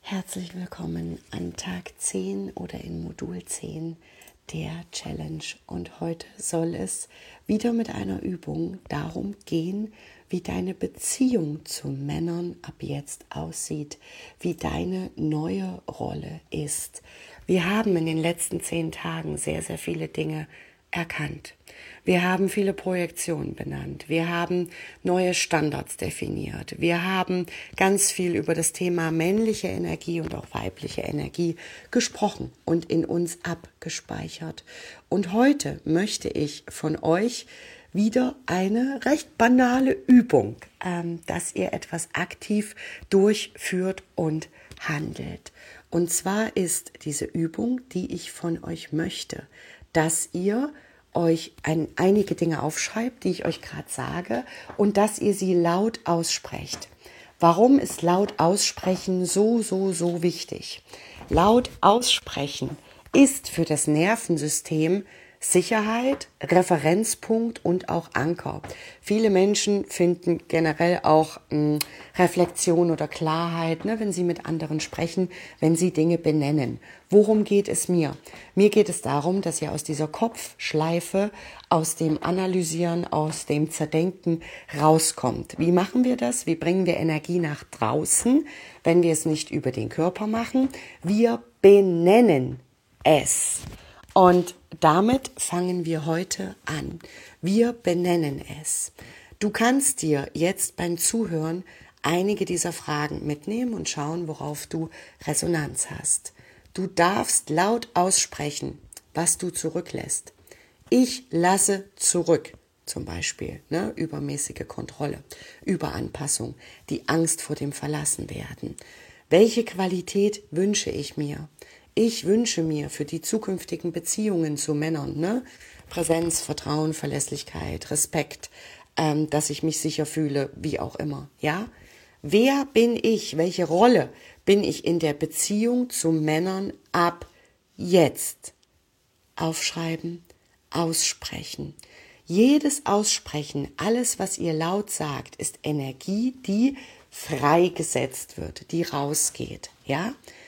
Herzlich willkommen an Tag 10 oder in Modul 10 der Challenge. Und heute soll es wieder mit einer Übung darum gehen, wie deine Beziehung zu Männern ab jetzt aussieht, wie deine neue Rolle ist. Wir haben in den letzten 10 Tagen sehr, sehr viele Dinge erkannt. Wir haben viele Projektionen benannt. Wir haben neue Standards definiert. Wir haben ganz viel über das Thema männliche Energie und auch weibliche Energie gesprochen und in uns abgespeichert. Und heute möchte ich von euch wieder eine recht banale Übung, dass ihr etwas aktiv durchführt und handelt. Und zwar ist diese Übung, die ich von euch möchte, dass ihr euch einige Dinge aufschreibt, die ich euch gerade sage, und dass ihr sie laut aussprecht. Warum ist laut aussprechen so wichtig? Laut aussprechen ist für das Nervensystem Sicherheit, Referenzpunkt und auch Anker. Viele Menschen finden generell auch Reflexion oder Klarheit, wenn sie mit anderen sprechen, wenn sie Dinge benennen. Worum geht es mir? Mir geht es darum, dass ihr aus dieser Kopfschleife, aus dem Analysieren, aus dem Zerdenken rauskommt. Wie machen wir das? Wie bringen wir Energie nach draußen, wenn wir es nicht über den Körper machen? Wir benennen es. Und damit fangen wir heute an. Wir benennen es. Du kannst dir jetzt beim Zuhören einige dieser Fragen mitnehmen und schauen, worauf du Resonanz hast. Du darfst laut aussprechen, was du zurücklässt. Ich lasse zurück, zum Beispiel, übermäßige Kontrolle, Überanpassung, die Angst vor dem Verlassenwerden. Welche Qualität wünsche ich mir? Ich wünsche mir für die zukünftigen Beziehungen zu Männern, Präsenz, Vertrauen, Verlässlichkeit, Respekt, dass ich mich sicher fühle, wie auch immer, ja? Wer bin ich? Welche Rolle bin ich in der Beziehung zu Männern ab jetzt? Aufschreiben, aussprechen. Jedes Aussprechen, alles, was ihr laut sagt, ist Energie, die freigesetzt wird, die rausgeht, ja?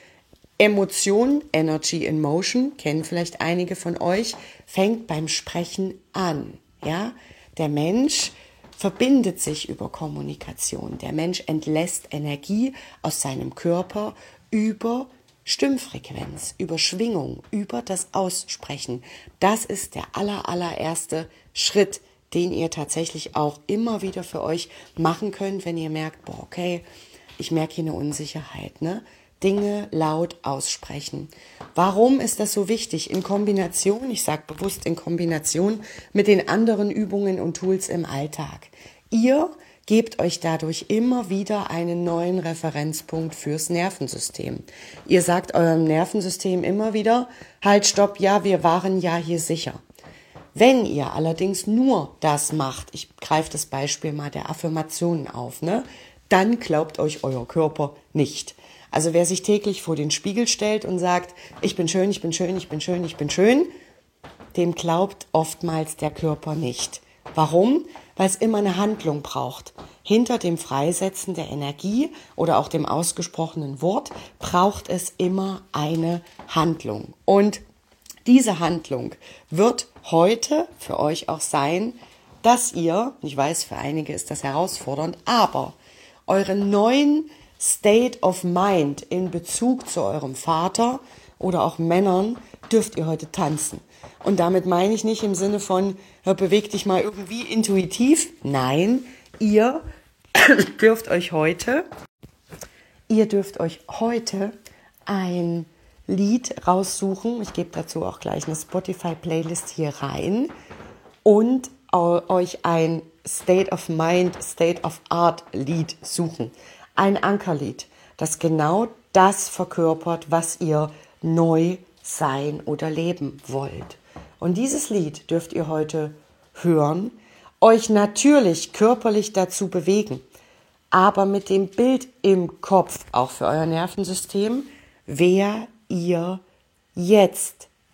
Emotion, Energy in Motion, kennen vielleicht einige von euch, fängt beim Sprechen an. Ja? Der Mensch verbindet sich über Kommunikation. Der Mensch entlässt Energie aus seinem Körper über Stimmfrequenz, über Schwingung, über das Aussprechen. Das ist der allererste Schritt, den ihr tatsächlich auch immer wieder für euch machen könnt, wenn ihr merkt, okay, ich merke hier eine Unsicherheit, Dinge laut aussprechen. Warum ist das so wichtig? In Kombination, ich sage bewusst in Kombination mit den anderen Übungen und Tools im Alltag. Ihr gebt euch dadurch immer wieder einen neuen Referenzpunkt fürs Nervensystem. Ihr sagt eurem Nervensystem immer wieder, halt, stopp, ja, wir waren ja hier sicher. Wenn ihr allerdings nur das macht, ich greife das Beispiel mal der Affirmationen auf, dann glaubt euch euer Körper nicht. Also wer sich täglich vor den Spiegel stellt und sagt, ich bin schön, ich bin schön, ich bin schön, ich bin schön, dem glaubt oftmals der Körper nicht. Warum? Weil es immer eine Handlung braucht. Hinter dem Freisetzen der Energie oder auch dem ausgesprochenen Wort braucht es immer eine Handlung. Und diese Handlung wird heute für euch auch sein, dass ihr, ich weiß, für einige ist das herausfordernd, aber euren neuen State of Mind in Bezug zu eurem Vater oder auch Männern dürft ihr heute tanzen. Und damit meine ich nicht im Sinne von, beweg dich mal irgendwie intuitiv. Nein, ihr dürft euch heute ein Lied raussuchen. Ich gebe dazu auch gleich eine Spotify-Playlist hier rein und euch ein State of Mind, State of Art Lied suchen. Ein Ankerlied, das genau das verkörpert, was ihr neu sein oder leben wollt. Und dieses Lied dürft ihr heute hören, euch natürlich körperlich dazu bewegen, aber mit dem Bild im Kopf, auch für euer Nervensystem, wer ihr jetzt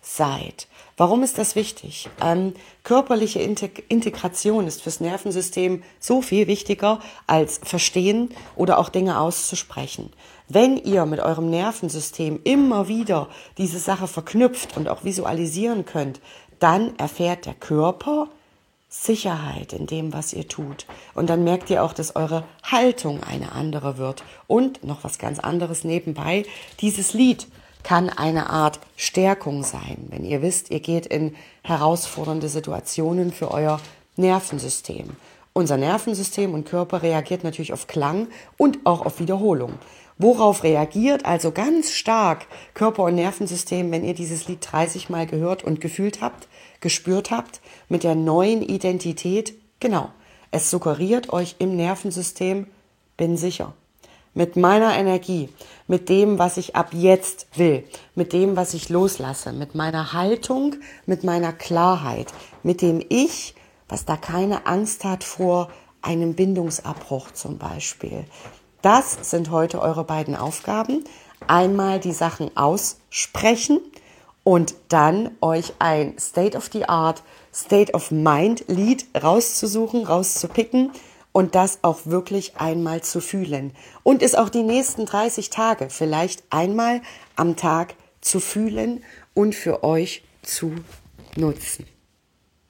seid. Warum ist das wichtig? Körperliche Integration ist fürs Nervensystem so viel wichtiger als verstehen oder auch Dinge auszusprechen. Wenn ihr mit eurem Nervensystem immer wieder diese Sache verknüpft und auch visualisieren könnt, dann erfährt der Körper Sicherheit in dem, was ihr tut. Und dann merkt ihr auch, dass eure Haltung eine andere wird. Und noch was ganz anderes nebenbei, dieses Lied kann eine Art Stärkung sein, wenn ihr wisst, ihr geht in herausfordernde Situationen für euer Nervensystem. Unser Nervensystem und Körper reagiert natürlich auf Klang und auch auf Wiederholung. Worauf reagiert also ganz stark Körper und Nervensystem, wenn ihr dieses Lied 30 Mal gehört und gefühlt habt, gespürt habt, mit der neuen Identität? Genau, es suggeriert euch im Nervensystem, bin sicher. Mit meiner Energie, mit dem, was ich ab jetzt will, mit dem, was ich loslasse, mit meiner Haltung, mit meiner Klarheit, mit dem Ich, was da keine Angst hat vor einem Bindungsabbruch zum Beispiel. Das sind heute eure beiden Aufgaben. Einmal die Sachen aussprechen und dann euch ein State of the Art, State of Mind Lied rauszusuchen, rauszupicken und das auch wirklich einmal zu fühlen. Und es auch die nächsten 30 Tage vielleicht einmal am Tag zu fühlen und für euch zu nutzen.